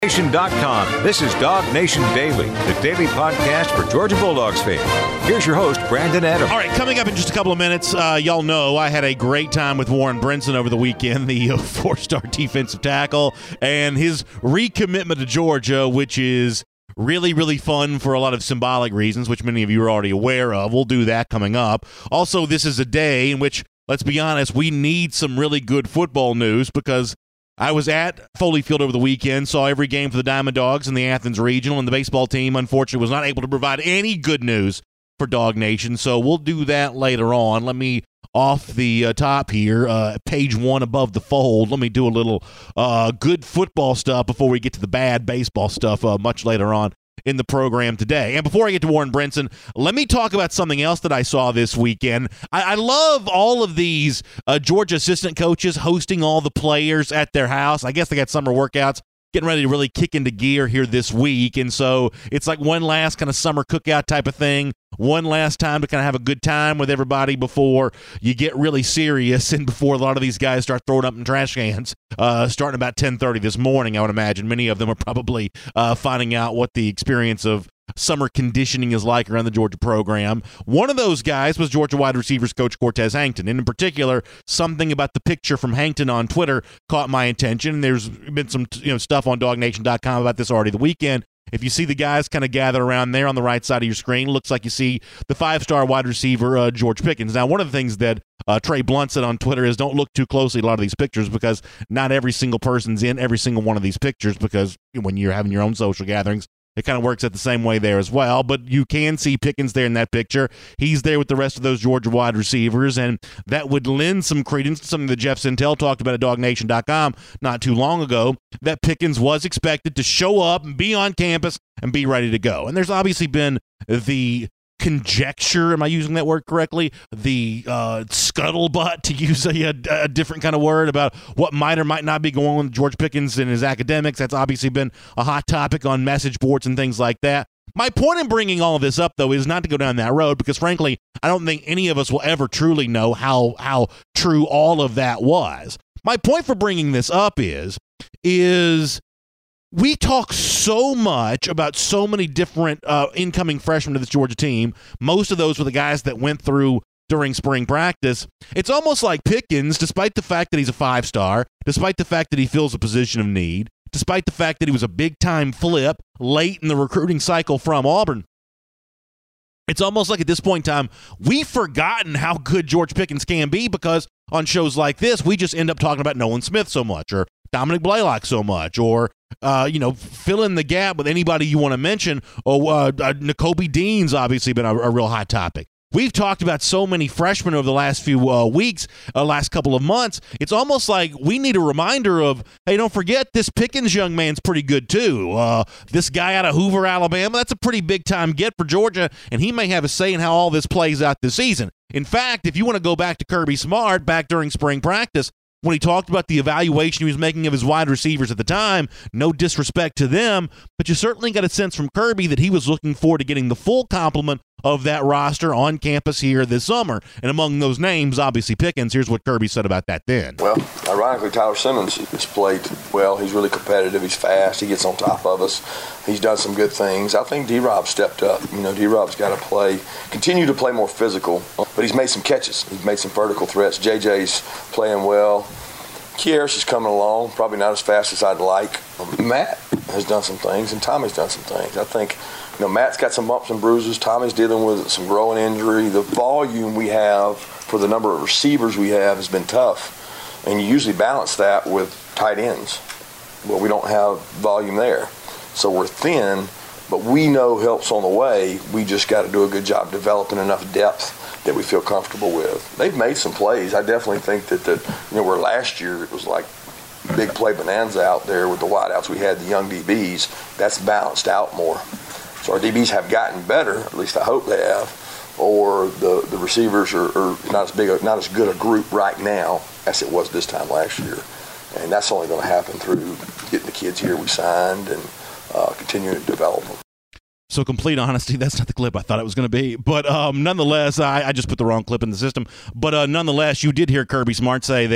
DogNation.com. This is Dog Nation Daily, the daily podcast for Georgia Bulldogs fans. Here's your host, Brandon Adams. All right, coming up in just a couple of minutes, y'all know I had a great time with Warren Brinson over the weekend, the four-star defensive tackle, and his recommitment to Georgia, which is really, really fun for a lot of symbolic reasons, which many of you are already aware of. We'll do that coming up. Also, this is a day in which, let's be honest, we need some really good football news because I was at Foley Field over the weekend, saw every game for the Diamond Dogs in the Athens Regional, and the baseball team, unfortunately, was not able to provide any good news for Dog Nation, so we'll do that later on. Let me, off the top here, page one above the fold, let me do a little good football stuff before we get to the bad baseball stuff much later on in the program today. And before I get to Warren Brinson, let me talk about something else that I saw this weekend. I love all of these Georgia assistant coaches hosting all the players at their house. I guess they got summer workouts getting ready to really kick into gear here this week. And so it's like one last kind of summer cookout type of thing, one last time to kind of have a good time with everybody before you get really serious and before a lot of these guys start throwing up in trash cans starting about 10:30 this morning. I would imagine many of them are probably finding out what the experience of summer conditioning is like around the Georgia program. One of those guys was Georgia wide receivers coach Cortez Hankton, and in particular, something about the picture from Hankton on Twitter caught my attention. There's been some stuff on DogNation.com about this already the weekend. If you see the guys kind of gather around there on the right side of your screen, looks like you see the five-star wide receiver George Pickens. Now, one of the things that Trey Blunt said on Twitter is don't look too closely at a lot of these pictures because not every single person's in every single one of these pictures because when you're having your own social gatherings, it kind of works out the same way there as well, but you can see Pickens there in that picture. He's there with the rest of those Georgia wide receivers, and that would lend some credence to something that Jeff Sintel talked about at DogNation.com not too long ago, that Pickens was expected to show up and be on campus and be ready to go. And there's obviously been the conjecture, am I using that word correctly? The scuttlebutt, to use a different kind of word, about what might or might not be going on with George Pickens and his academics. That's obviously been a hot topic on message boards and things like that. My point in bringing all of this up, though, is not to go down that road because, frankly, I don't think any of us will ever truly know how true all of that was. My point for bringing this up is we talk so much about so many different incoming freshmen to this Georgia team. Most of those were the guys that went through during spring practice. It's almost like Pickens, despite the fact that he's a five-star, despite the fact that he fills a position of need, despite the fact that he was a big-time flip late in the recruiting cycle from Auburn, it's almost like at this point in time, we've forgotten how good George Pickens can be because on shows like this, we just end up talking about Nolan Smith so much or Dominic Blaylock so much or fill in the gap with anybody you want to mention. Nakobe Dean's obviously been a real hot topic. We've talked about so many freshmen over the last few weeks, last couple of months. It's almost like we need a reminder of, hey, don't forget this Pickens young man's pretty good too. This guy out of Hoover, Alabama, that's a pretty big-time get for Georgia, and he may have a say in how all this plays out this season. In fact, if you want to go back to Kirby Smart back during spring practice, when he talked about the evaluation he was making of his wide receivers at the time, no disrespect to them, but you certainly got a sense from Kirby that he was looking forward to getting the full complement of that roster on campus here this summer. And among those names, obviously Pickens. Here's what Kirby said about that then. Well, ironically, Tyler Simmons has played well. He's really competitive. He's fast. He gets on top of us. He's done some good things. I think D-Rob stepped up. D-Rob's got to continue to play more physical, but he's made some catches. He's made some vertical threats. JJ's playing well. Kieris is coming along, probably not as fast as I'd like. Matt has done some things, and Tommy's done some things. I think, Matt's got some bumps and bruises. Tommy's dealing with some growing injury. The volume we have for the number of receivers we have has been tough, and you usually balance that with tight ends. Well, we don't have volume there, so we're thin, but we know help's on the way. We just got to do a good job developing enough depth that we feel comfortable with. They've made some plays. I definitely think that where last year it was like big play bonanza out there with the wideouts. We had the young DBs. That's balanced out more. So our DBs have gotten better, at least I hope they have, or the receivers are not as good a group right now as it was this time last year. And that's only going to happen through getting the kids here we signed and continuing to develop them. So complete honesty, that's not the clip I thought it was going to be. But nonetheless, I just put the wrong clip in the system. But nonetheless, you did hear Kirby Smart say there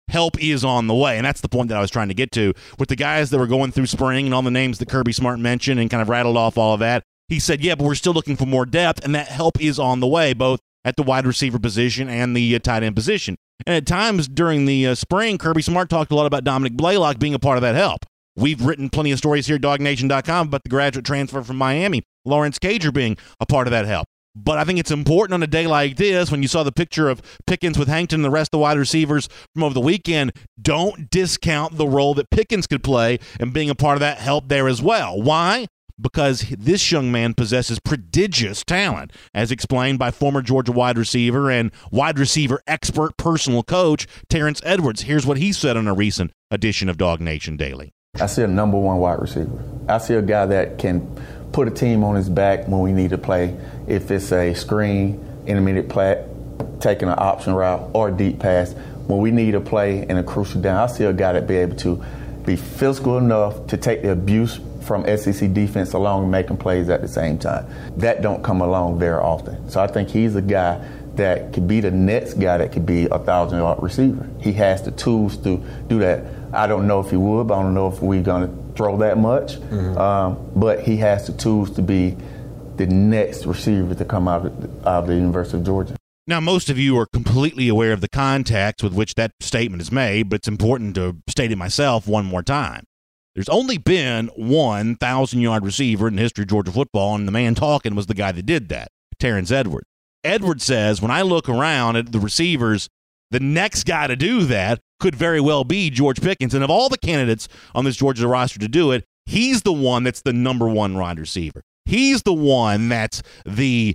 help is on the way. And that's the point that I was trying to get to. With the guys that were going through spring and all the names that Kirby Smart mentioned and kind of rattled off all of that, he said, yeah, but we're still looking for more depth, and that help is on the way, both at the wide receiver position and the tight end position. And at times during the spring, Kirby Smart talked a lot about Dominic Blaylock being a part of that help. We've written plenty of stories here at DogNation.com about the graduate transfer from Miami, Lawrence Cager, being a part of that help. But I think it's important on a day like this, when you saw the picture of Pickens with Hankton and the rest of the wide receivers from over the weekend, don't discount the role that Pickens could play in being a part of that help there as well. Why? Because this young man possesses prodigious talent, as explained by former Georgia wide receiver and wide receiver expert personal coach Terrence Edwards. Here's what he said on a recent edition of Dog Nation Daily. I see a number one wide receiver. I see a guy that can put a team on his back when we need to play. If it's a screen, intermediate play, taking an option route, or a deep pass, when we need a play in a crucial down, I see a guy that be able to be physical enough to take the abuse from SEC defense along and making plays at the same time. That don't come along very often. So I think he's a guy that could be the next guy that could be a 1,000-yard receiver. He has the tools to do that. I don't know if he would, but I don't know if we're going to throw that much. But he has the tools to be the next receiver to come out of the University of Georgia. Now, most of you are completely aware of the context with which that statement is made, but it's important to state it myself one more time. There's only been one 1,000-yard receiver in the history of Georgia football, and the man talking was the guy that did that, Terrence Edwards. Edwards says, when I look around at the receivers, the next guy to do that could very well be George Pickens. And of all the candidates on this Georgia roster to do it, he's the one that's the number one wide receiver. He's the one that's the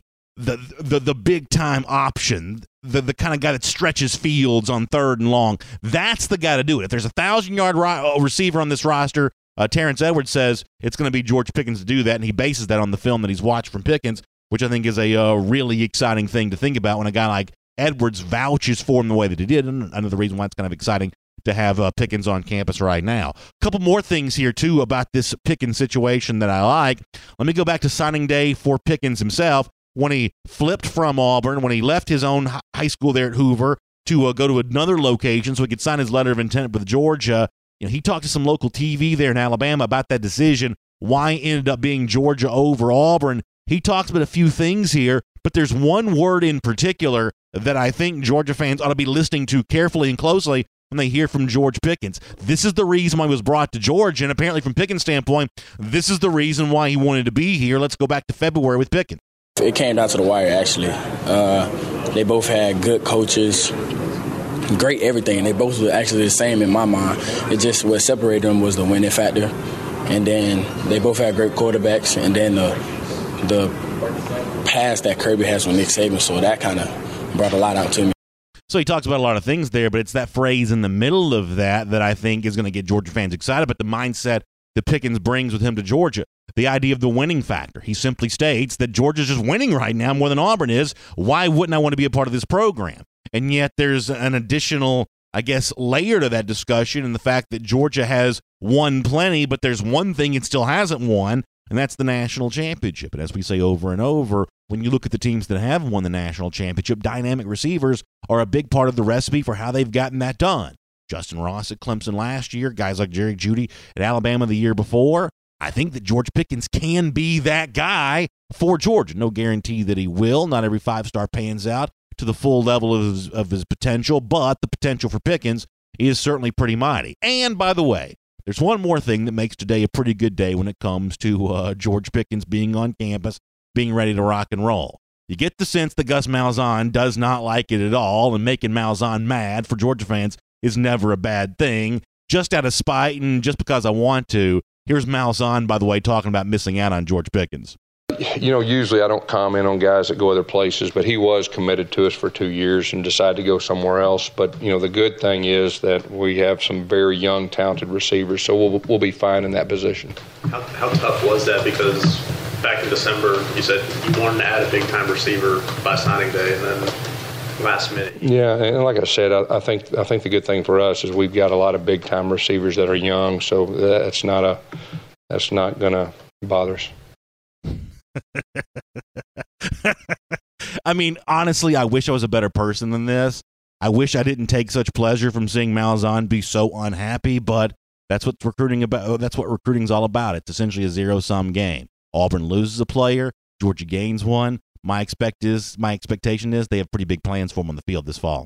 big-time option, the kind of guy that stretches fields on third and long. That's the guy to do it. If there's a 1,000-yard receiver on this roster, Terrence Edwards says it's going to be George Pickens to do that, and he bases that on the film that he's watched from Pickens, which I think is a really exciting thing to think about when a guy like Edwards vouches for him the way that he did. And another reason why it's kind of exciting to have Pickens on campus right now. A couple more things here, too, about this Pickens situation that I like. Let me go back to signing day for Pickens himself. When he flipped from Auburn, when he left his own high school there at Hoover to go to another location so he could sign his letter of intent with Georgia, he talked to some local TV there in Alabama about that decision, why it ended up being Georgia over Auburn. He talks about a few things here, but there's one word in particular that I think Georgia fans ought to be listening to carefully and closely when they hear from George Pickens. This is the reason why he was brought to Georgia, and apparently from Pickens' standpoint, this is the reason why he wanted to be here. Let's go back to February with Pickens. It came down to the wire, actually. They both had good coaches, great everything, and they both were actually the same in my mind. It just what separated them was the winning factor, and then they both had great quarterbacks, and then the pass that Kirby has with Nick Saban, so that kind of brought a lot out to me. So he talks about a lot of things there, but it's that phrase in the middle of that I think is going to get Georgia fans excited, but the mindset that Pickens brings with him to Georgia. The idea of the winning factor. He simply states that Georgia's just winning right now more than Auburn is. Why wouldn't I want to be a part of this program? And yet there's an additional, I guess, layer to that discussion in the fact that Georgia has won plenty, but there's one thing it still hasn't won, and that's the national championship. And as we say over and over, when you look at the teams that have won the national championship, dynamic receivers are a big part of the recipe for how they've gotten that done. Justin Ross at Clemson last year, guys like Jerry Jeudy at Alabama the year before. I think that George Pickens can be that guy for Georgia. No guarantee that he will. Not every five-star pans out to the full level of his potential, but the potential for Pickens is certainly pretty mighty. And, by the way, there's one more thing that makes today a pretty good day when it comes to George Pickens being on campus, being ready to rock and roll. You get the sense that Gus Malzahn does not like it at all, and making Malzahn mad for Georgia fans is never a bad thing. Just out of spite and just because I want to, here's Malzahn, by the way, talking about missing out on George Pickens. Usually I don't comment on guys that go other places, but he was committed to us for 2 years and decided to go somewhere else. But, the good thing is that we have some very young, talented receivers, so we'll be fine in that position. How tough was that? Because back in December, you said you wanted to add a big-time receiver by signing day, and then last minute. Yeah, and like I said, I think the good thing for us is we've got a lot of big-time receivers that are young, so that's not going to bother us. I mean, honestly, I wish I was a better person than this. I wish I didn't take such pleasure from seeing Malzahn be so unhappy, but that's what recruiting about. That's what recruiting's all about. It's essentially a zero-sum game. Auburn loses a player, Georgia gains one. My expectation is they have pretty big plans for him on the field this fall.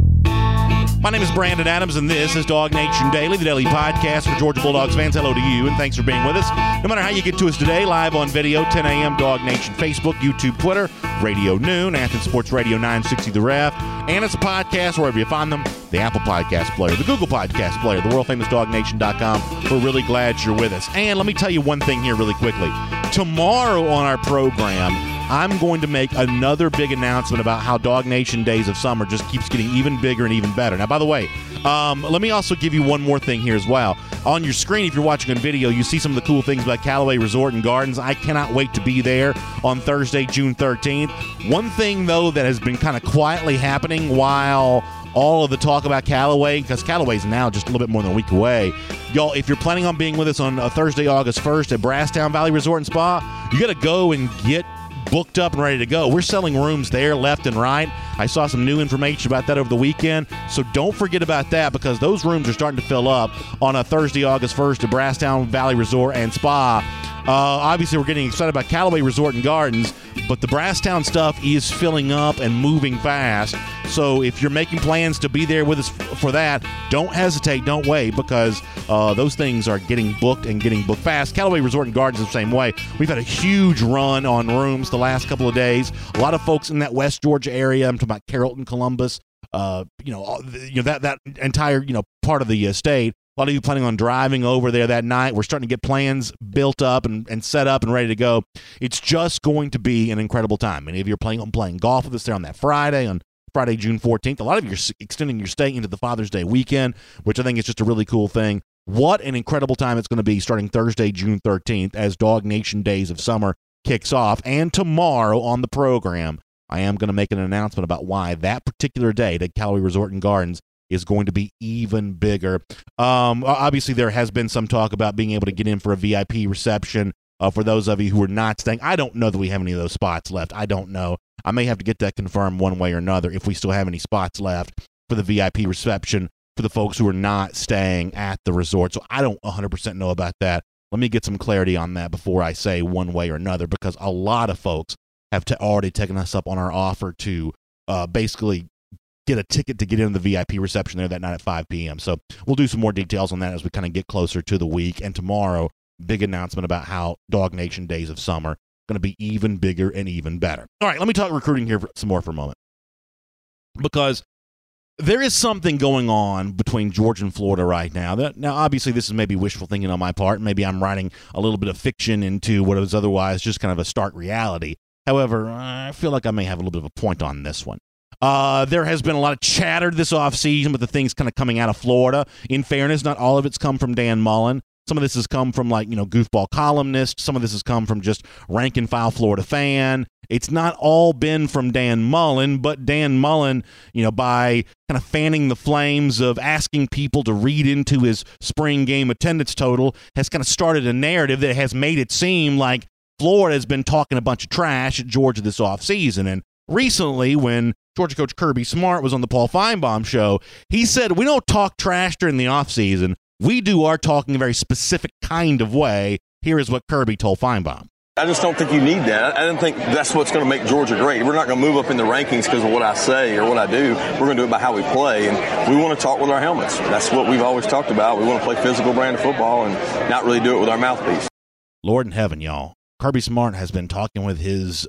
My name is Brandon Adams, and this is Dog Nation Daily, the daily podcast for Georgia Bulldogs fans. Hello to you, and thanks for being with us. No matter how you get to us today, live on video, 10 a.m., Dog Nation, Facebook, YouTube, Twitter, Radio Noon, Athens Sports Radio 960 The Ref, and it's a podcast wherever you find them, the Apple Podcast Player, the Google Podcast Player, the world-famous DogNation.com. We're really glad you're with us. And let me tell you one thing here really quickly. Tomorrow on our program, I'm going to make another big announcement about how Dog Nation Days of Summer just keeps getting even bigger and even better. Now, by the way, let me also give you one more thing here as well. On your screen, if you're watching on video, you see some of the cool things about Callaway Resort and Gardens. I cannot wait to be there on Thursday, June 13th. One thing, though, that has been kind of quietly happening while all of the talk about Callaway, because Callaway's now just a little bit more than a week away. Y'all, if you're planning on being with us on Thursday, August 1st at Brasstown Valley Resort and Spa, you got to go and get booked up and ready to go. We're selling rooms there left and right. I saw some new information about that over the weekend, so don't forget about that because those rooms are starting to fill up on a Thursday, August 1st at Brasstown Valley Resort and Spa. Obviously, we're getting excited about Callaway Resort and Gardens, but the Brasstown stuff is filling up and moving fast. So if you're making plans to be there with us for that, don't hesitate, don't wait, because those things are getting booked and getting booked fast. Callaway Resort and Gardens is the same way. We've had a huge run on rooms the last couple of days. A lot of folks in that West Georgia area, I'm talking about Carrollton, Columbus, that entire part of the state. A lot of you planning on driving over there that night. We're starting to get plans built up and set up and ready to go. It's just going to be an incredible time. Many of you are planning on playing golf with us there on that Friday, June 14th. A lot of you are extending your stay into the Father's Day weekend, which I think is just a really cool thing. What an incredible time it's going to be starting Thursday, June 13th, as Dog Nation Days of Summer kicks off. And tomorrow on the program, I am going to make an announcement about why that particular day at Callaway Resort and Gardens is going to be even bigger. Obviously, there has been some talk about being able to get in for a VIP reception for those of you who are not staying. I don't know that we have any of those spots left. I don't know. I may have to get that confirmed one way or another if we still have any spots left for the VIP reception for the folks who are not staying at the resort. So I don't 100% know about that. Let me get some clarity on that before I say one way or another, because a lot of folks have already taken us up on our offer to basically get a ticket to get into the VIP reception there that night at 5 p.m. So we'll do some more details on that as we kind of get closer to the week. And tomorrow, big announcement about how Dog Nation Days of Summer going to be even bigger and even better. All right, let me talk recruiting here some more for a moment, because there is something going on between Georgia and Florida right now. Now, obviously, this is maybe wishful thinking on my part. Maybe I'm writing a little bit of fiction into what is otherwise just kind of a stark reality. However, I feel like I may have a little bit of a point on this one. There has been a lot of chatter this offseason with the things kind of coming out of Florida. In fairness, not all of it's come from Dan Mullen. Some of this has come from goofball columnists. Some of this has come from just rank and file Florida fan. It's not all been from Dan Mullen, but Dan Mullen, by kind of fanning the flames of asking people to read into his spring game attendance total, has kind of started a narrative that has made it seem like Florida has been talking a bunch of trash at Georgia this offseason. And recently, when Georgia coach Kirby Smart was on the Paul Feinbaum show, he said, we don't talk trash during the offseason. We do our talking a very specific kind of way. Here is what Kirby told Feinbaum. I just don't think you need that. I don't think that's what's going to make Georgia great. We're not going to move up in the rankings because of what I say or what I do. We're going to do it by how we play, and we want to talk with our helmets. That's what we've always talked about. We want to play physical brand of football and not really do it with our mouthpiece. Lord in heaven, y'all. Kirby Smart has been talking with his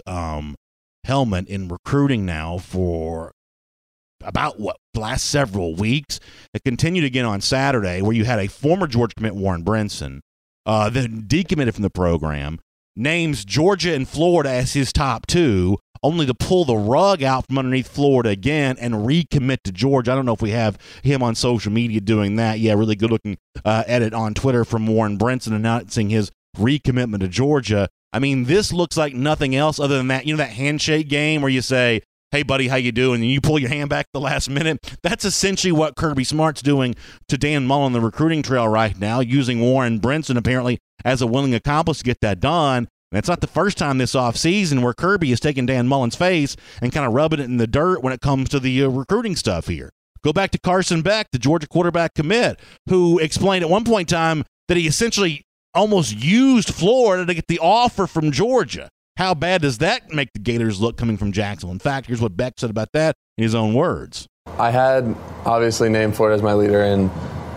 helmet in recruiting now for about the last several weeks. It continued again on Saturday, where you had a former Georgia commit, Warren Brinson, then decommitted from the program, names Georgia and Florida as his top two, only to pull the rug out from underneath Florida again and recommit to Georgia. I don't know if we have him on social media doing that. Yeah, really good-looking edit on Twitter from Warren Brinson announcing his recommitment to Georgia. I mean, this looks like nothing else other than that, that handshake game where you say, hey, buddy, how you doing? And you pull your hand back at the last minute. That's essentially what Kirby Smart's doing to Dan Mullen, the recruiting trail right now, using Warren Brinson apparently as a willing accomplice to get that done. And it's not the first time this offseason where Kirby has taken Dan Mullen's face and kind of rubbing it in the dirt when it comes to the recruiting stuff here. Go back to Carson Beck, the Georgia quarterback commit, who explained at one point in time that he essentially almost used Florida to get the offer from Georgia. How bad does that make the Gators look coming from Jacksonville? In fact, here's what Beck said about that in his own words. I had obviously named Florida as my leader, and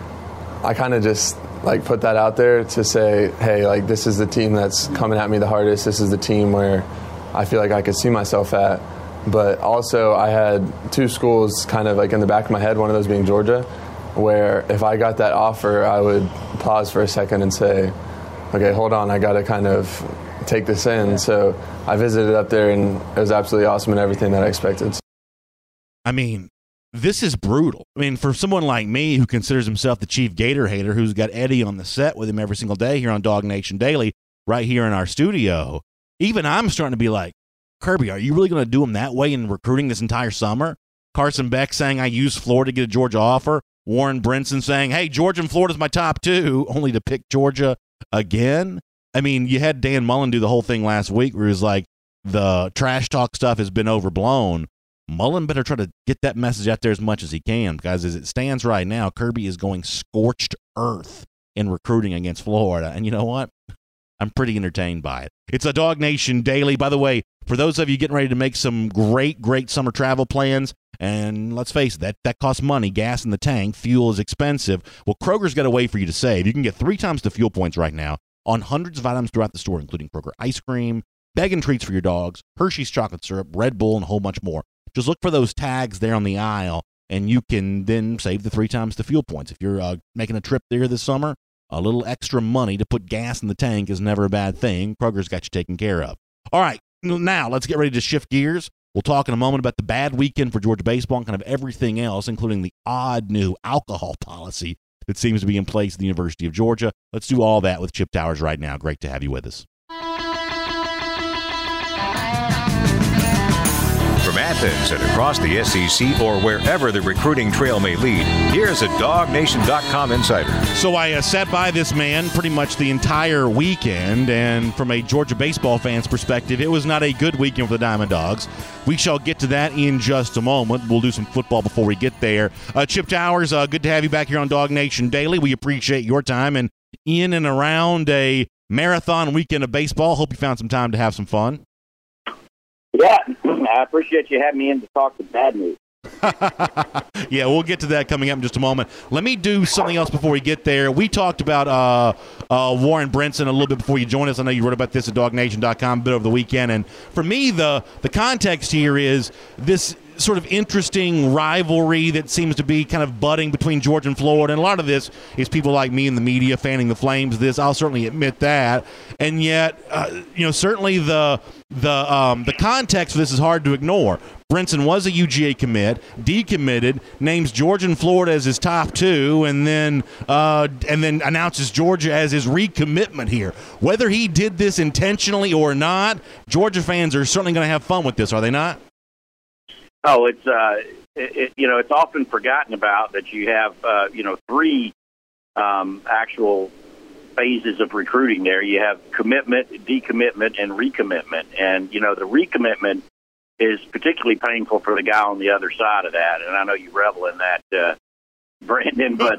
I kind of just put that out there to say, hey, this is the team that's coming at me the hardest. This is the team where I feel like I could see myself at. But also I had two schools kind of in the back of my head, one of those being Georgia, where if I got that offer, I would pause for a second and say, okay, hold on, I got to kind of take this in. So I visited up there, and it was absolutely awesome and everything that I expected. I mean, this is brutal. I mean, for someone like me who considers himself the chief Gator hater, who's got Eddie on the set with him every single day here on Dog Nation Daily, right here in our studio, even I'm starting to be like, Kirby, are you really going to do him that way in recruiting this entire summer? Carson Beck saying I used Florida to get a Georgia offer. Warren Brinson saying, hey, Georgia and Florida's my top two, only to pick Georgia again. I mean, you had Dan Mullen do the whole thing last week where he was like, the trash talk stuff has been overblown. Mullen better try to get that message out there as much as he can, because as it stands right now, Kirby is going scorched earth in recruiting against Florida. And you know what? I'm pretty entertained by it. It's a Dog Nation Daily. By the way, for those of you getting ready to make some great summer travel plans, and let's face it, that costs money, gas in the tank, fuel is expensive. Well, Kroger's got a way for you to save. You can get 3 times the fuel points right now on hundreds of items throughout the store, including Kroger ice cream, bag and treats for your dogs, Hershey's chocolate syrup, Red Bull, and a whole bunch more. Just look for those tags there on the aisle, and you can then save the 3 times the fuel points. If you're making a trip there this summer, a little extra money to put gas in the tank is never a bad thing. Kroger's got you taken care of. All right, now let's get ready to shift gears. We'll talk in a moment about the bad weekend for Georgia baseball and kind of everything else, including the odd new alcohol policy that seems to be in place at the University of Georgia. Let's do all that with Chip Towers right now. Great to have you with us. From Athens and across the SEC or wherever the recruiting trail may lead, here's a DogNation.com insider. So I sat by this man pretty much the entire weekend, and from a Georgia baseball fan's perspective, it was not a good weekend for the Diamond Dogs. We shall get to that in just a moment. We'll do some football before we get there. Chip Towers, good to have you back here on Dog Nation Daily. We appreciate your time and in and around a marathon weekend of baseball. Hope you found some time to have some fun. Yeah, I appreciate you having me in to talk the bad news. Yeah, we'll get to that coming up in just a moment. Let me do something else before we get there. We talked about Warren Brinson a little bit before you joined us. I know you wrote about this at DogNation.com a bit over the weekend. And for me, the context here is this sort of interesting rivalry that seems to be kind of budding between Georgia and Florida. And a lot of this is people like me in the media fanning the flames of this. I'll certainly admit that. And yet, certainly the context of this is hard to ignore. Brinson was a UGA commit, decommitted, names Georgia and Florida as his top two, and then announces Georgia as his recommitment here. Whether he did this intentionally or not, Georgia fans are certainly going to have fun with this, are they not? Oh, it's often forgotten about that you have 3 actual phases of recruiting there. You have commitment, decommitment, and recommitment. And the recommitment is particularly painful for the guy on the other side of that. And I know you revel in that, Brandon, but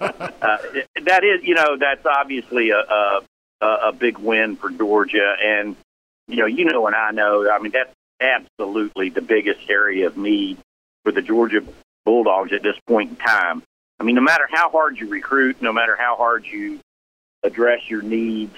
that is, that's obviously a big win for Georgia. And, and I know, I mean, that's absolutely the biggest area of need for the Georgia Bulldogs at this point in time. I mean, no matter how hard you recruit, no matter how hard you address your needs,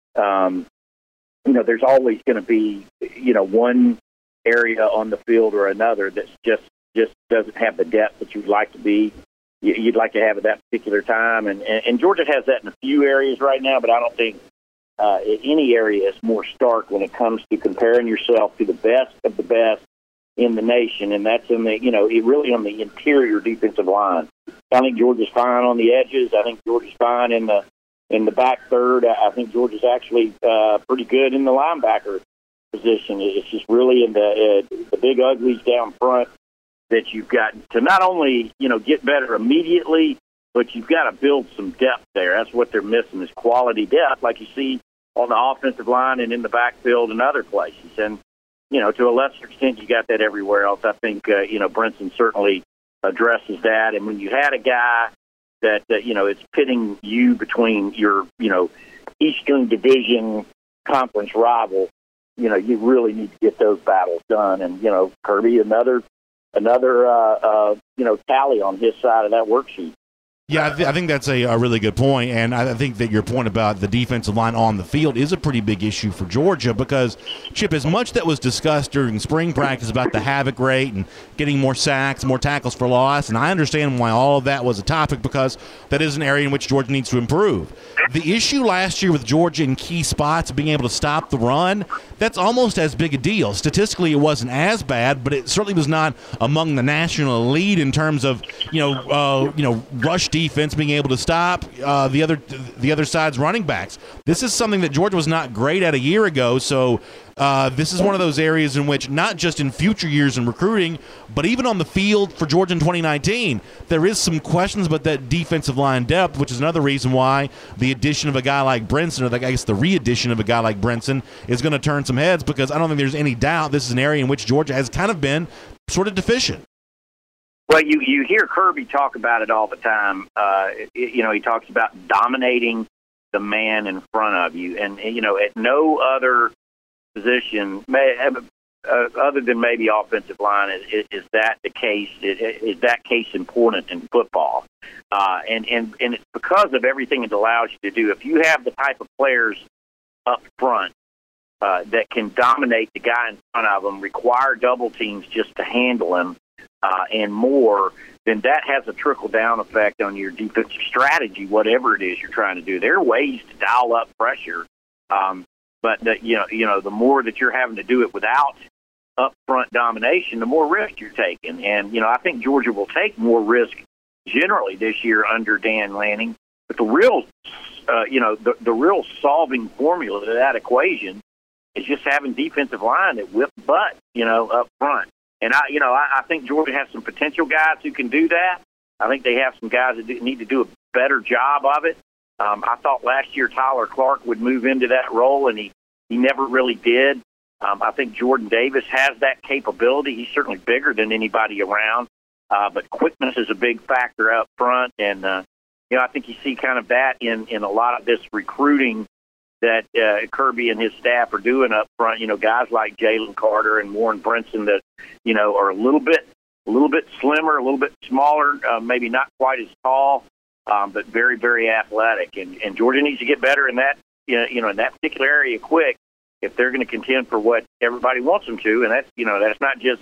there's always going to be, one area on the field or another that's just doesn't have the depth that you'd like to be. You'd like to have at that particular time. And Georgia has that in a few areas right now, but I don't think any area is more stark when it comes to comparing yourself to the best of the best in the nation, and that's in the really on the interior defensive line. I think Georgia's fine on the edges. I think Georgia's fine in the back third. I think Georgia's actually pretty good in the linebacker position. It's just really in the big uglies down front that you've got to not only get better immediately, but you've got to build some depth there. That's what they're missing, is quality depth, like you see on the offensive line and in the backfield and other places. And, to a lesser extent, you got that everywhere else. I think, Brinson certainly addresses that. And when you had a guy that, is pitting you between your, Eastern Division conference rival, you really need to get those battles done. And, Kirby, another tally on his side of that worksheet. Yeah, I think that's a really good point, and I think that your point about the defensive line on the field is a pretty big issue for Georgia because, Chip, as much that was discussed during spring practice about the havoc rate and getting more sacks, more tackles for loss, and I understand why all of that was a topic because that is an area in which Georgia needs to improve. The issue last year with Georgia in key spots, being able to stop the run, that's almost as big a deal. Statistically, it wasn't as bad, but it certainly was not among the national elite in terms of rush defense being able to stop the other side's running backs. This is something that Georgia was not great at a year ago. So this is one of those areas in which not just in future years in recruiting, but even on the field for Georgia in 2019, there is some questions about that defensive line depth, which is another reason why the addition of a guy like Brinson, or I guess the re-addition of a guy like Brinson, is going to turn some heads because I don't think there's any doubt this is an area in which Georgia has kind of been sort of deficient. Well, you hear Kirby talk about it all the time. He talks about dominating the man in front of you. And at no other position, other than maybe offensive line, is that the case? Is that case important in football? And it's because of everything it allows you to do. If you have the type of players up front that can dominate the guy in front of them, require double teams just to handle him, and more, then that has a trickle-down effect on your defensive strategy, whatever it is you're trying to do. There are ways to dial up pressure, but the more that you're having to do it without up-front domination, the more risk you're taking. And, I think Georgia will take more risk generally this year under Dan Lanning. But the real, the real solving formula to that equation is just having defensive line that whip butt, up front. And I think Georgia has some potential guys who can do that. I think they have some guys that need to do a better job of it. I thought last year Tyler Clark would move into that role, and he never really did. I think Jordan Davis has that capability. He's certainly bigger than anybody around, but quickness is a big factor up front. And I think you see kind of that in a lot of this recruiting that Kirby and his staff are doing up front. Guys like Jalen Carter and Warren Brinson that are a little bit slimmer, a little bit smaller, maybe not quite as tall, but very, very athletic. And Georgia needs to get better in that in that particular area quick if they're going to contend for what everybody wants them to. And that's not just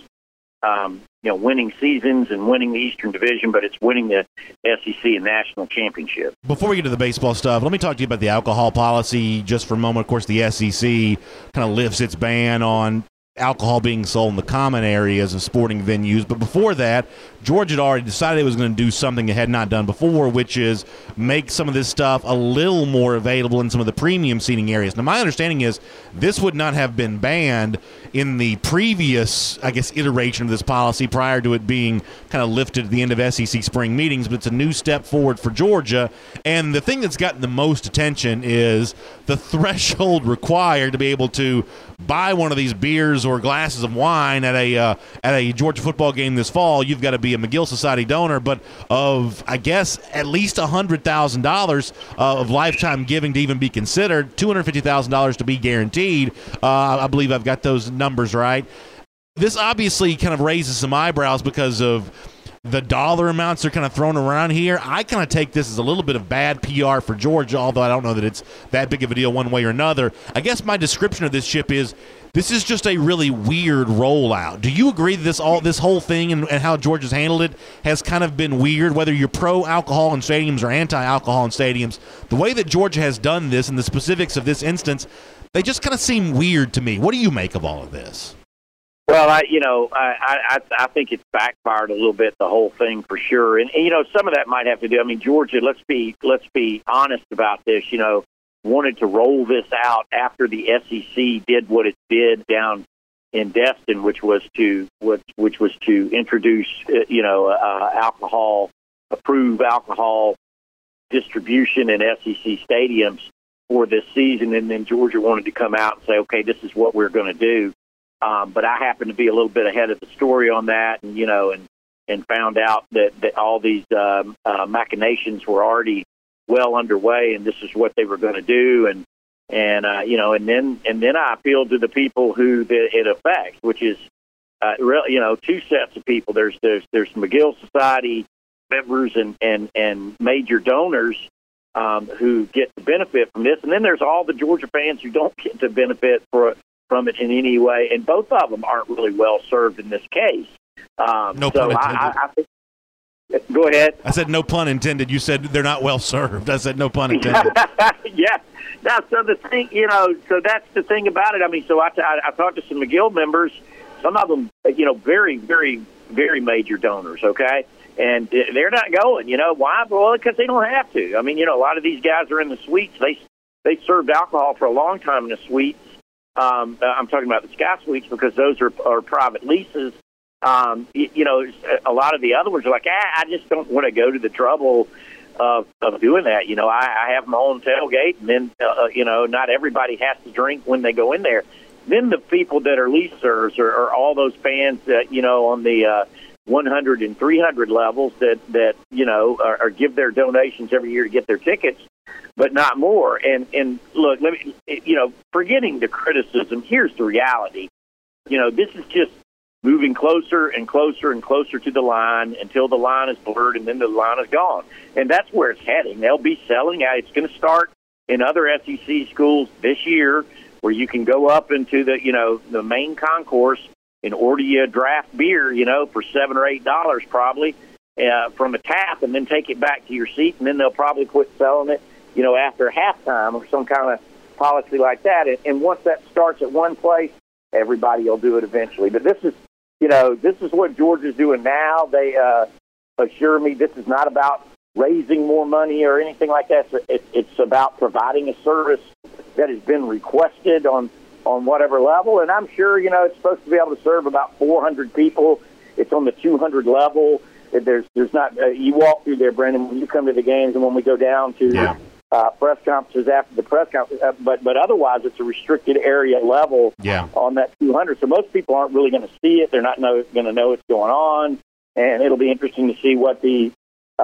winning seasons and winning the Eastern Division, but it's winning the SEC and national championship. Before we get to the baseball stuff, let me talk to you about the alcohol policy just for a moment. Of course, the SEC kind of lifts its ban on alcohol being sold in the common areas of sporting venues. But before that, Georgia had already decided it was going to do something it had not done before, which is make some of this stuff a little more available in some of the premium seating areas. Now, my understanding is this would not have been banned in the previous, iteration of this policy prior to it being kind of lifted at the end of SEC spring meetings, but it's a new step forward for Georgia. And the thing that's gotten the most attention is the threshold required to be able to buy one of these beers or glasses of wine at a Georgia football game this fall. You've got to be a McGill Society donor, but of, at least $100,000 of lifetime giving to even be considered, $250,000 to be guaranteed. I believe I've got those numbers right. This obviously kind of raises some eyebrows because of the dollar amounts are kind of thrown around here. I kind of take this as a little bit of bad PR for Georgia, although I don't know that it's that big of a deal one way or another. I guess my description of this, Chip, is this is just a really weird rollout. Do you agree that this whole thing and how Georgia's handled it has kind of been weird, whether you're pro-alcohol in stadiums or anti-alcohol in stadiums? The way that Georgia has done this and the specifics of this instance, they just kind of seem weird to me. What do you make of all of this? Well, I think it's backfired a little bit, the whole thing, for sure. And some of that might have to do. I mean, Georgia, let's be honest about this. Wanted to roll this out after the SEC did what it did down in Destin, which was to introduce approve alcohol distribution in SEC stadiums. before this season, and then Georgia wanted to come out and say, okay, this is what we're going to do. But I happened to be a little bit ahead of the story on that, and and found out that all these machinations were already well underway, and this is what they were going to do. And then I appealed to the people who it affects, which is really, two sets of people. There's McGill Society members and major donors who get to benefit from this, and then there's all the Georgia fans who don't get to benefit from it in any way, and both of them aren't really well served in this case. No pun intended. I think, go ahead. I said no pun intended. You said they're not well served. I said no pun intended. Yeah. Now, so the thing, so that's the thing about it. I mean, so I talked to some McGill members, some of them, very, very, very major donors, okay? And they're not going. Why? Well, because they don't have to. I mean, a lot of these guys are in the suites. They served alcohol for a long time in the suites. I'm talking about the Sky Suites because those are private leases. A lot of the other ones are like, I just don't want to go to the trouble of doing that. I have my own tailgate, and then, not everybody has to drink when they go in there. Then the people that are leasers are all those fans that, on the 100 and 300 levels that are give their donations every year to get their tickets, but not more. And look, let me, forgetting the criticism, here's the reality. This is just moving closer and closer and closer to the line until the line is blurred and then the line is gone. And that's where it's heading. They'll be selling out. It's going to start in other SEC schools this year where you can go up into the main concourse and order you a draft beer, for $7 or $8 probably from a tap, and then take it back to your seat, and then they'll probably quit selling it, after halftime or some kind of policy like that. And once that starts at one place, everybody will do it eventually. But this is what Georgia's doing now. They assure me this is not about raising more money or anything like that. It's about providing a service that has been requested on whatever level. And I'm sure, it's supposed to be able to serve about 400 people. It's on the 200 level. There's not, you walk through there, Brendan, when you come to the games and when we go down to press conferences after the press conference. But otherwise, it's a restricted area level on that 200. So most people aren't really going to see it. They're not going to know what's going on. And it'll be interesting to see what the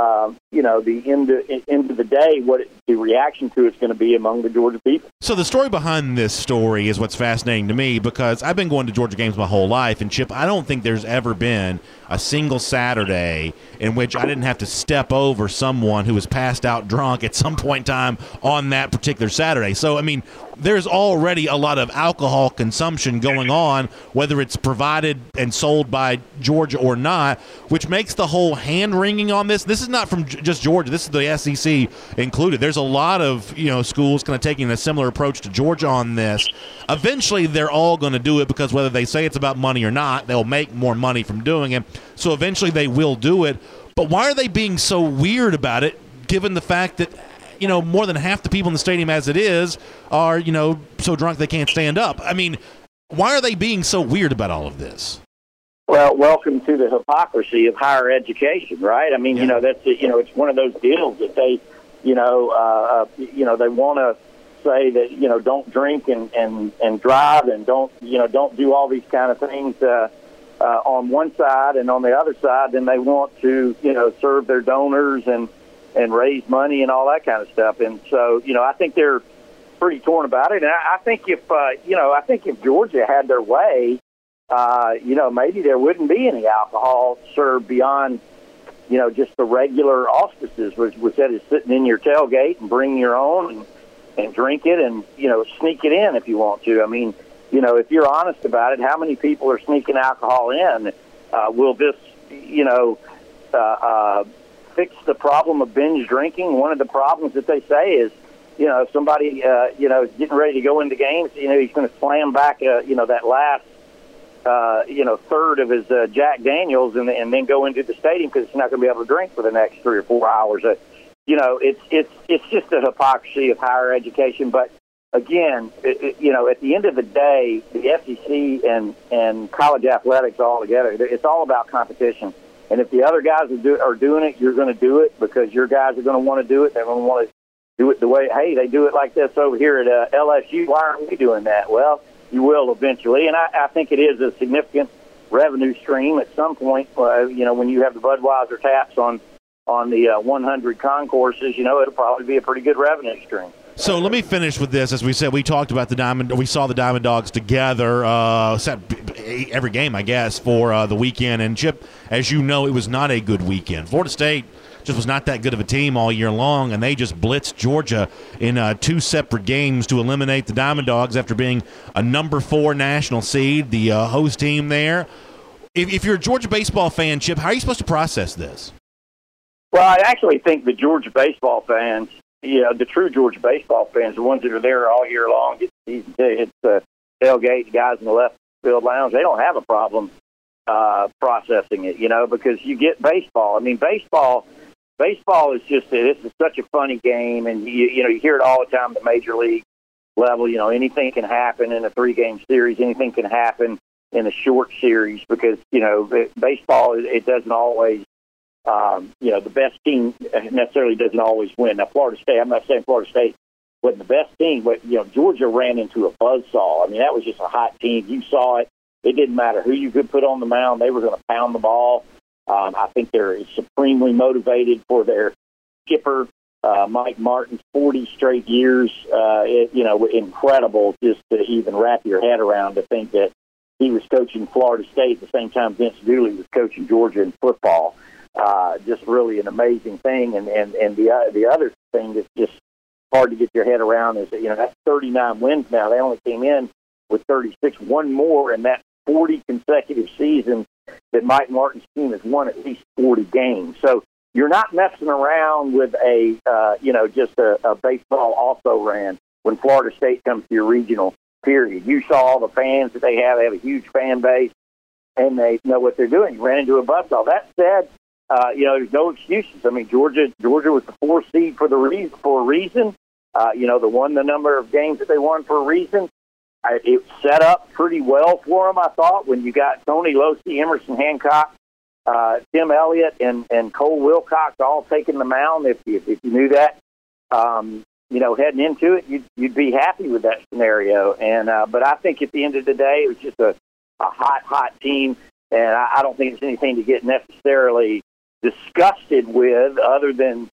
end of the day, what the reaction to it's going to be among the Georgia people. So the story behind this story is what's fascinating to me, because I've been going to Georgia games my whole life, and Chip, I don't think there's ever been a single Saturday in which I didn't have to step over someone who was passed out drunk at some point in time on that particular Saturday. So, I mean, there's already a lot of alcohol consumption going on, whether it's provided and sold by Georgia or not, which makes the whole hand-wringing on this. This is not from just Georgia. This is the SEC included. There's a lot of schools kind of taking a similar approach to Georgia on this. Eventually, they're all going to do it because whether they say it's about money or not, they'll make more money from doing it. So eventually they will do it. But why are they being so weird about it, given the fact that more than half the people in the stadium as it is are, so drunk they can't stand up? I mean, why are they being so weird about all of this? Well, welcome to the hypocrisy of higher education, right? I mean, that's it's one of those deals that they, they want to say that don't drink and drive and don't do all these kind of things on one side, and on the other side, then they want to serve their donors and raise money and all that kind of stuff. And so, I think they're pretty torn about it. And I think if Georgia had their way, maybe there wouldn't be any alcohol served beyond, just the regular auspices, which that is sitting in your tailgate and bring your own and drink it and, sneak it in if you want to. I mean, if you're honest about it, how many people are sneaking alcohol in? Will this, fix the problem of binge drinking? One of the problems that they say is, if somebody, is getting ready to go into games, he's going to slam back, that last, third of his Jack Daniels and then go into the stadium because he's not going to be able to drink for the next 3 or 4 hours. It's just a hypocrisy of higher education. But again, at the end of the day, the SEC and college athletics all together, it's all about competition. And if the other guys are doing it, you're going to do it because your guys are going to want to do it. They're going to want to do it the way, hey, they do it like this over here at LSU. Why aren't we doing that? Well, you will eventually, and I think it is a significant revenue stream at some point. When you have the Budweiser taps on the 100 concourses, it'll probably be a pretty good revenue stream. So let me finish with this. As we said, we talked about we saw the Diamond Dogs together every game, I guess, for the weekend. And Chip, as you know, it was not a good weekend. Florida State just was not that good of a team all year long, and they just blitzed Georgia in 2 separate games to eliminate the Diamond Dogs after being a number 4 national seed, the host team there. If you're a Georgia baseball fan, Chip, how are you supposed to process this? Well, I actually think the Georgia baseball fans, the true Georgia baseball fans, the ones that are there all year long, get season tickets, tailgate, the guys in the left field lounge, they don't have a problem processing it, because you get baseball. I mean, baseball is just, this is such a funny game, and you hear it all the time at the major league level. Anything can happen in a 3-game series. Anything can happen in a short series because, baseball, it doesn't always, the best team necessarily doesn't always win. Now, Florida State, I'm not saying Florida State wasn't the best team, but, Georgia ran into a buzzsaw. I mean, that was just a hot team. You saw it. It didn't matter who you could put on the mound. They were going to pound the ball. I think they're supremely motivated for their skipper, Mike Martin, 40 straight years. Incredible just to even wrap your head around to think that he was coaching Florida State at the same time Vince Dooley was coaching Georgia in football. Just really an amazing thing. And the other thing that's just hard to get your head around is that, that's 39 wins now. They only came in with 36, one more in that 40 consecutive seasons that Mike Martin's team has won at least 40 games. So you're not messing around with just a baseball also ran when Florida State comes to your regional period. You saw all the fans that they have. They have a huge fan base, and they know what they're doing. You ran into a buzzsaw. That said, there's no excuses. I mean, Georgia was the 4th seed for a reason. They won the number of games that they won for a reason. It set up pretty well for them, I thought, when you got Tony Losey, Emerson Hancock, Tim Elliott, and Cole Wilcox all taking the mound. If you knew that, heading into it, you'd be happy with that scenario. And but I think at the end of the day, it was just a hot team, and I don't think it's anything to get necessarily disgusted with, other than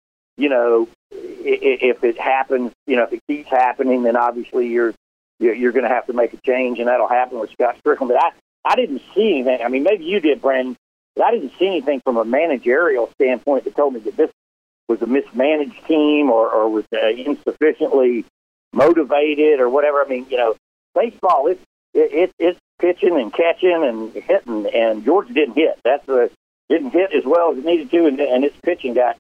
if it happens, if it keeps happening, then obviously you're going to have to make a change, and that'll happen with Scott Strickland. But I didn't see anything. I mean, maybe you did, Brandon, but I didn't see anything from a managerial standpoint that told me that this was a mismanaged team or was insufficiently motivated or whatever. I mean, baseball, it's pitching and catching and hitting, and Georgia didn't hit. Didn't hit as well as it needed to, and its pitching got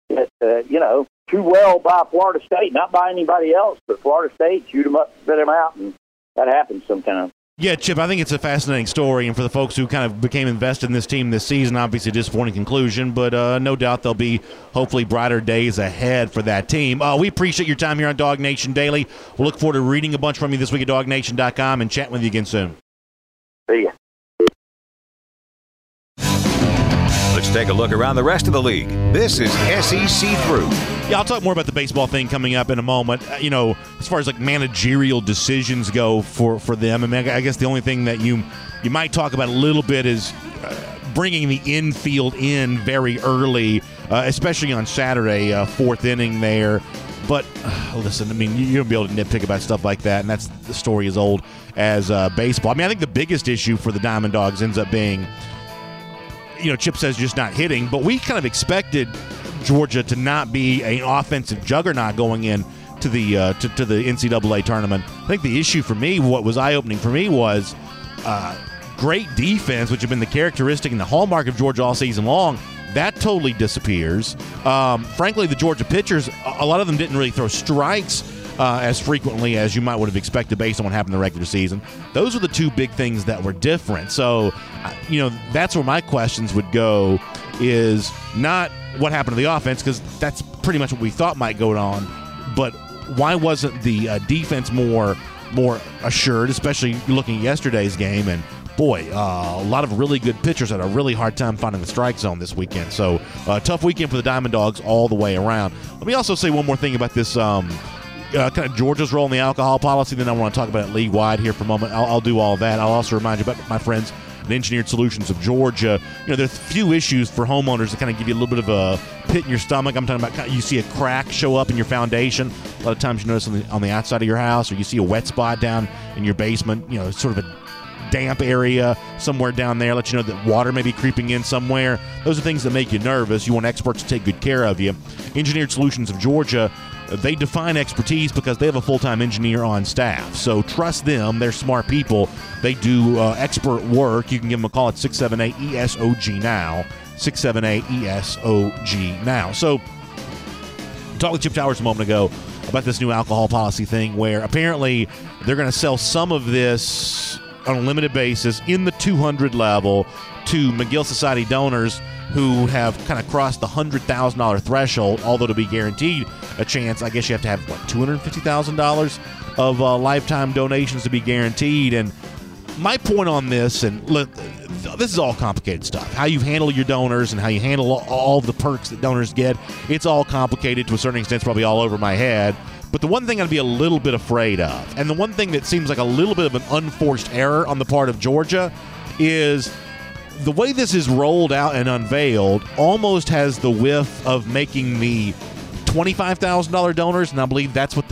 too well by Florida State, not by anybody else, but Florida State shoot them up, spit them out, and that happens sometimes. Yeah, Chip, I think it's a fascinating story, and for the folks who kind of became invested in this team this season, obviously a disappointing conclusion, but no doubt there'll be hopefully brighter days ahead for that team. We appreciate your time here on Dog Nation Daily. We'll look forward to reading a bunch from you this week at DogNation.com and chatting with you again soon. See ya. Let's take a look around the rest of the league. This is SEC Through. Yeah, I'll talk more about the baseball thing coming up in a moment. As far as like managerial decisions go for them, I mean, I guess the only thing that you might talk about a little bit is bringing the infield in very early, especially on Saturday, 4th inning there. But listen, I mean, you'll be able to nitpick about stuff like that, and that's the story as old as baseball. I mean, I think the biggest issue for the Diamond Dogs ends up being, Chip says just not hitting, but we kind of expected Georgia to not be an offensive juggernaut going in to the to the NCAA tournament. I think the issue for me, what was eye-opening for me, was great defense, which had been the characteristic and the hallmark of Georgia all season long. That totally disappears. Frankly, the Georgia pitchers, a lot of them didn't really throw strikes as frequently as you might would have expected based on what happened in the regular season. Those are the two big things that were different. So, that's where my questions would go, is not what happened to the offense, because that's pretty much what we thought might go on, but why wasn't the defense more assured, especially looking at yesterday's game, and boy, a lot of really good pitchers had a really hard time finding the strike zone this weekend. So, tough weekend for the Diamond Dogs all the way around. Let me also say one more thing about this kind of Georgia's role in the alcohol policy. Then I want to talk about it league-wide here for a moment. I'll do all that. I'll also remind you about my friends at Engineered Solutions of Georgia. There's a few issues for homeowners that kind of give you a little bit of a pit in your stomach. I'm talking about you see a crack show up in your foundation. A lot of times you notice on the outside of your house, or you see a wet spot down in your basement, sort of a damp area somewhere down there, let you know that water may be creeping in somewhere. Those are things that make you nervous. You want experts to take good care of you. Engineered Solutions of Georgia, they define expertise because they have a full-time engineer on staff. So trust them. They're smart people. They do expert work. You can give them a call at 678-ESOG now. 678-ESOG now. So talked with Chip Towers a moment ago about this new alcohol policy thing where apparently they're going to sell some of this on a limited basis in the 200 level to McGill Society donors who have kind of crossed the $100,000 threshold, although to be guaranteed a chance, I guess you have to have, $250,000 of lifetime donations to be guaranteed. And my point on this, and look, this is all complicated stuff. How you handle your donors and how you handle all of the perks that donors get, it's all complicated to a certain extent. It's probably all over my head. But the one thing I'd be a little bit afraid of, and the one thing that seems like a little bit of an unforced error on the part of Georgia, is the way this is rolled out and unveiled almost has the whiff of making the $25,000 donors, and I believe that's the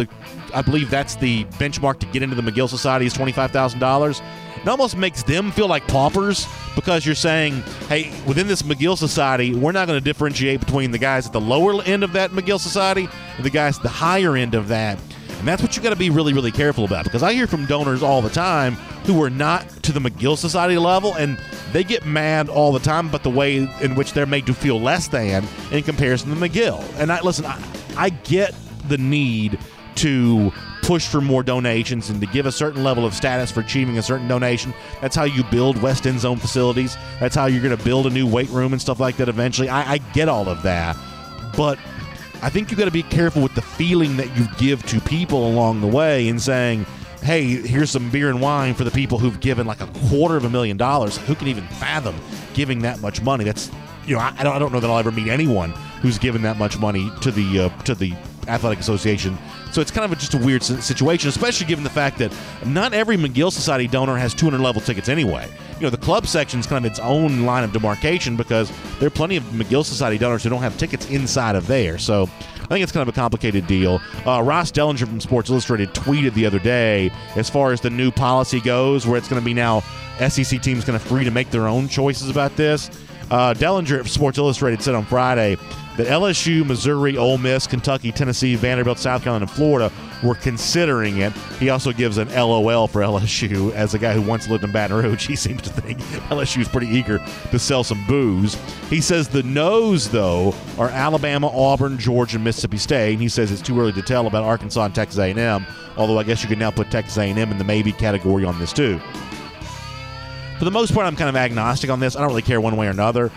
benchmark to get into the McGill Society is $25,000. It almost makes them feel like paupers because you're saying, hey, within this McGill Society, we're not going to differentiate between the guys at the lower end of that McGill Society and the guys at the higher end of that. And that's what you got to be really, really careful about, because I hear from donors all the time who are not to the McGill Society level, and they get mad all the time about the way in which they're made to feel less than in comparison to McGill. And I get the need to push for more donations and to give a certain level of status for achieving a certain donation. That's how you build West End Zone facilities. That's how you're going to build a new weight room and stuff like that eventually. I get all of that. But I think you got to be careful with the feeling that you give to people along the way and saying, hey, here's some beer and wine for the people who've given like $250,000. Who can even fathom giving that much money? That's, I don't know that I'll ever meet anyone who's given that much money to the Athletic Association. So it's kind of just a weird situation, especially given the fact that not every McGill Society donor has 200 level tickets anyway. The club section is kind of its own line of demarcation because there are plenty of McGill Society donors who don't have tickets inside of there. So I think it's kind of a complicated deal. Ross Dellinger from Sports Illustrated tweeted the other day, as far as the new policy goes, where it's going to be now SEC teams kind of free to make their own choices about this. Dellinger of Sports Illustrated said on Friday that LSU, Missouri, Ole Miss, Kentucky, Tennessee, Vanderbilt, South Carolina, and Florida were considering it. He also gives an LOL for LSU as a guy who once lived in Baton Rouge. He seems to think LSU is pretty eager to sell some booze. He says the no's, though, are Alabama, Auburn, Georgia, and Mississippi State. And he says it's too early to tell about Arkansas and Texas A&M, although I guess you could now put Texas A&M in the maybe category on this, too. For the most part, I'm kind of agnostic on this. I don't really care one way or another.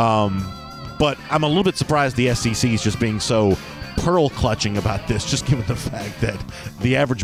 But I'm a little bit surprised the SEC is just being so pearl-clutching about this, just given the fact that the average,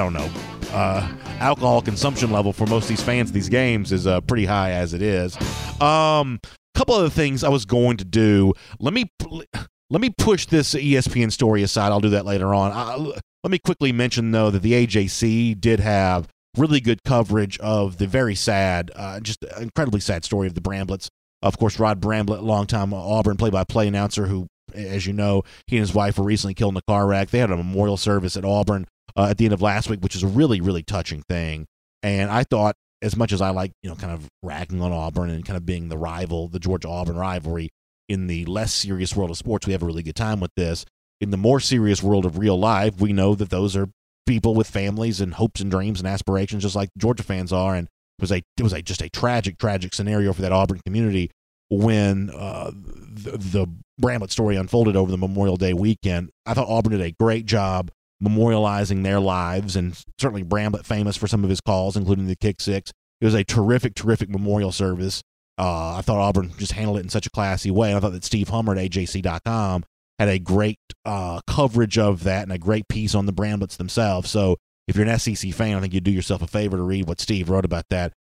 alcohol consumption level for most of these fans of these games is pretty high as it is. Couple other things I was going to do. Let me push this ESPN story aside. I'll do that later on. Let me quickly mention, though, that the AJC did have really good coverage of the very sad, just incredibly sad story of the Bramblets. Of course, Rod Bramblett, longtime Auburn play-by-play announcer who, as you know, he and his wife were recently killed in a car wreck. They had a memorial service at Auburn at the end of last week, which is a really, really touching thing. And I thought, as much as I like, kind of ragging on Auburn and kind of being the rival, the Georgia-Auburn rivalry, in the less serious world of sports, we have a really good time with this. In the more serious world of real life, we know that those are people with families and hopes and dreams and aspirations, just like Georgia fans are. And it was just a tragic scenario for that Auburn community when the Bramblett story unfolded over the Memorial Day weekend. I thought Auburn did a great job memorializing their lives, and certainly Bramblett famous for some of his calls, including the kick six. It was a terrific memorial service. I thought Auburn just handled it in such a classy way. And I thought that Steve Hummer at AJC.com had a great coverage of that and a great piece on the Bramblets themselves. So if you're an SEC fan, I think you'd do yourself a favor to read what Steve wrote about that.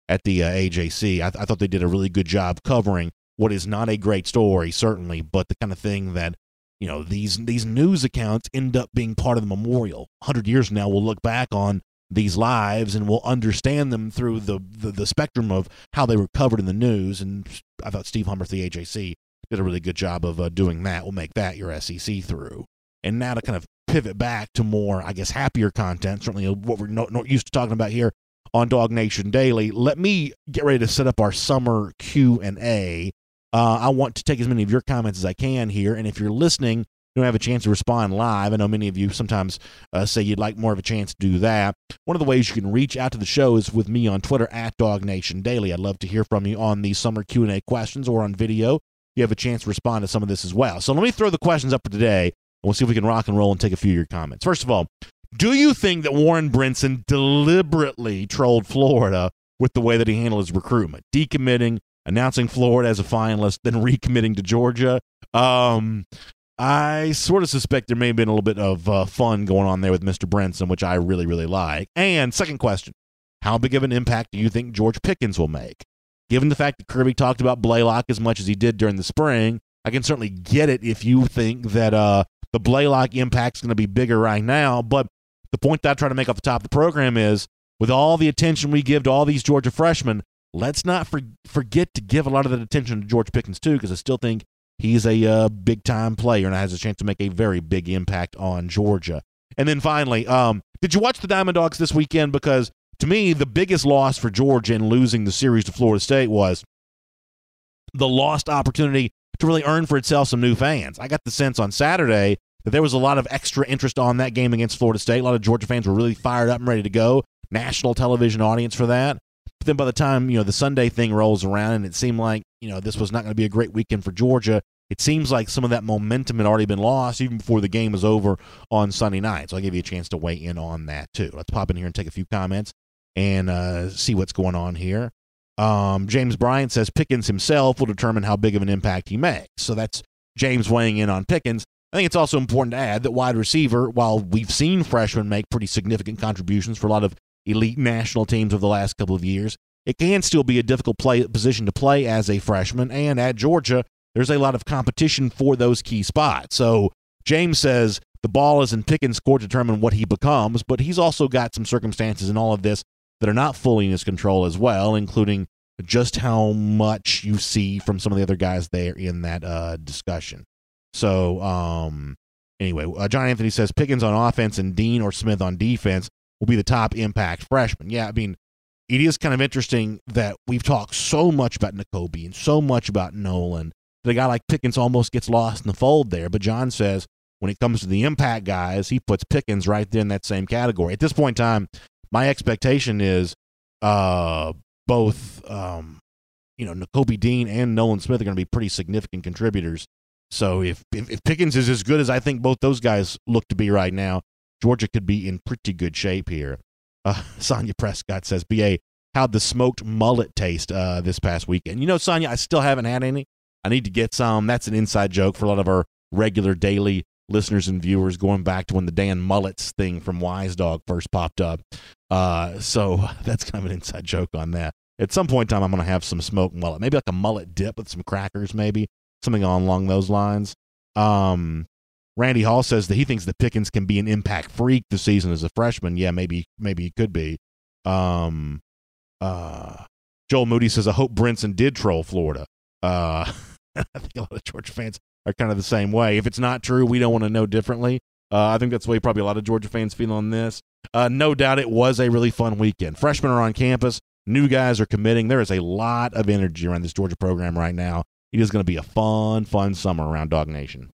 at the AJC. I thought they did a really good job covering what is not a great story, certainly, but the kind of thing that, you know, these news accounts end up being part of the memorial. 100 years from now, we'll look back on these lives and we'll understand them through the spectrum of how they were covered in the news. And I thought Steve Hummer at the AJC did a really good job of doing that. We'll make that your SEC through. And now to kind of pivot back to more, I guess, happier content, certainly what we're not used to talking about here on Dog Nation Daily, let me get ready to set up our summer Q&A. I want to take as many of your comments as I can here, and if you're listening, you don't have a chance to respond live. I know many of you sometimes say you'd like more of a chance to do that. One of the ways you can reach out to the show is with me on Twitter at Dog Nation Daily. I'd love to hear from you on these summer Q&A questions or on video. You have a chance to respond to some of this as well. So let me throw the questions up for today, and we'll see if we can rock and roll and take a few of your comments. First of all, do you think that Warren Brinson deliberately trolled Florida with the way that he handled his recruitment? Decommitting, announcing Florida as a finalist, then recommitting to Georgia. I sort of suspect there may have been a little bit of fun going on there with Mr. Brinson, which I really, really like. And second question, how big of an impact do you think George Pickens will make? Given the fact that Kirby talked about Blaylock as much as he did during the spring, I can certainly get it if you think that the Blaylock impact is going to be bigger right now. But the point that I try to make off the top of the program is, with all the attention we give to all these Georgia freshmen, let's not forget to give a lot of that attention to George Pickens, too, because I still think he's a big-time player and has a chance to make a very big impact on Georgia. And then finally, did you watch the Diamond Dogs this weekend? Because to me, the biggest loss for Georgia in losing the series to Florida State was the lost opportunity to really earn for itself some new fans. I got the sense on Saturday that there was a lot of extra interest on that game against Florida State. A lot of Georgia fans were really fired up and ready to go. National television audience for that. But then by the time, the Sunday thing rolls around and it seemed like, this was not going to be a great weekend for Georgia, it seems like some of that momentum had already been lost even before the game was over on Sunday night. So I'll give you a chance to weigh in on that too. Let's pop in here and take a few comments and see what's going on here. James Bryant says Pickens himself will determine how big of an impact he makes. So that's James weighing in on Pickens. I think it's also important to add that wide receiver, while we've seen freshmen make pretty significant contributions for a lot of elite national teams over the last couple of years, it can still be a difficult position to play as a freshman. And at Georgia, there's a lot of competition for those key spots. So James says the ball is in Pickens' court to determine what he becomes, but he's also got some circumstances in all of this that are not fully in his control as well, including just how much you see from some of the other guys there in that discussion. So anyway, John Anthony says Pickens on offense and Dean or Smith on defense will be the top impact freshman. Yeah, I mean, it is kind of interesting that we've talked so much about Nakobe and so much about Nolan that a guy like Pickens almost gets lost in the fold there. But John says when it comes to the impact guys, he puts Pickens right there in that same category. At this point in time, my expectation is both Nakobe Dean and Nolan Smith are going to be pretty significant contributors. So if Pickens is as good as I think both those guys look to be right now, Georgia could be in pretty good shape here. Sonia Prescott says, BA, how'd the smoked mullet taste this past weekend? Sonia, I still haven't had any. I need to get some. That's an inside joke for a lot of our regular daily listeners and viewers going back to when the Dan Mullets thing from Wise Dog first popped up. So that's kind of an inside joke on that. At some point in time, I'm going to have some smoked mullet, maybe like a mullet dip with some crackers, maybe something along those lines. Randy Hall says that he thinks that Pickens can be an impact freak this season as a freshman. Yeah, maybe he could be. Joel Moody says, I hope Brinson did troll Florida. I think a lot of Georgia fans are kind of the same way. If it's not true, we don't want to know differently. I think that's the way probably a lot of Georgia fans feel on this. No doubt it was a really fun weekend. Freshmen are on campus. New guys are committing. There is a lot of energy around this Georgia program right now. It is going to be a fun summer around Dog Nation.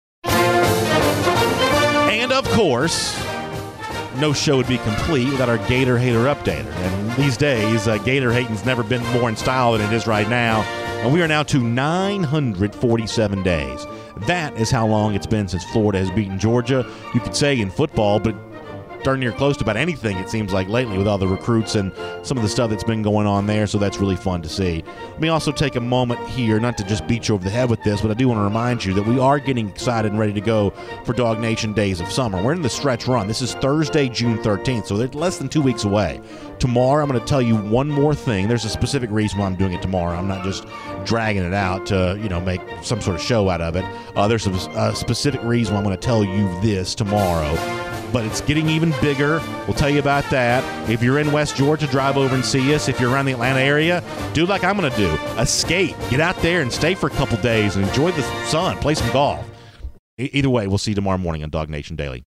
And, of course, no show would be complete without our Gator Hater Updater. And these days, Gator hating's never been more in style than it is right now. And we are now to 947 days. That is how long it's been since Florida has beaten Georgia. You could say in football, but darn near close to about anything, it seems like, lately with all the recruits and some of the stuff that's been going on there, so that's really fun to see. Let me also take a moment here, not to just beat you over the head with this, but I do want to remind you that we are getting excited and ready to go for Dog Nation Days of Summer. We're in the stretch run. This is Thursday, June 13th, so they're less than 2 weeks away. Tomorrow, I'm going to tell you one more thing. There's a specific reason why I'm doing it tomorrow. I'm not just dragging it out to, make some sort of show out of it. There's a specific reason why I'm going to tell you this tomorrow. But it's getting even bigger. We'll tell you about that. If you're in West Georgia, drive over and see us. If you're around the Atlanta area, do like I'm going to do. Escape. Get out there and stay for a couple days and enjoy the sun. Play some golf. Either way, we'll see you tomorrow morning on Dog Nation Daily.